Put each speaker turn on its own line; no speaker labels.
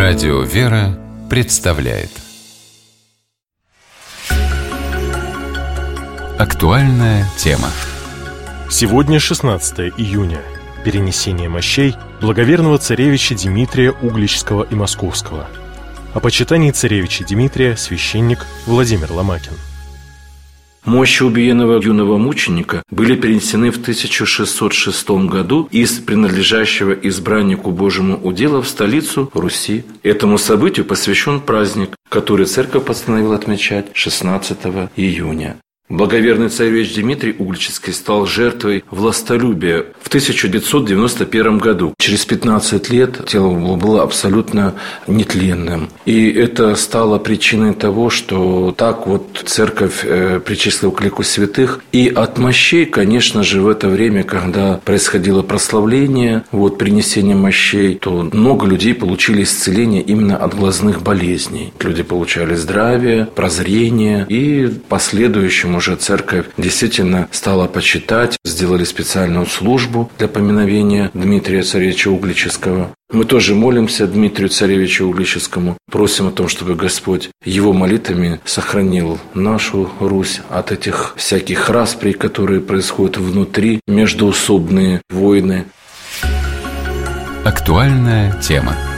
Радио «Вера» представляет актуальная тема.
Сегодня 16 июня. Перенесение мощей благоверного царевича Дмитрия Угличского и Московского. О почитании царевича Дмитрия священник Владимир Ломакин.
Мощи убиенного юного мученика были перенесены в 1606 году из принадлежащего избраннику Божьему удела в столицу Руси. Этому событию посвящен праздник, который церковь постановила отмечать 16 июня. Благоверный царевич Дмитрий Угличский стал жертвой властолюбия в 1991 году. Через 15 лет тело его было абсолютно нетленным. И это стало причиной того, что так вот церковь причислила к лику святых. И от мощей, конечно же, в это время, когда происходило прославление, принесение мощей, то много людей получили исцеление именно от глазных болезней. Люди получали здравие, прозрение, и в последующем уже церковь действительно стала почитать, сделали специальную службу для поминовения Дмитрия царевича Угличского. Мы тоже молимся Дмитрию царевичу Угличскому, просим о том, чтобы Господь его молитвами сохранил нашу Русь от этих всяких расприй, которые происходят внутри, междоусобные войны.
Актуальная тема.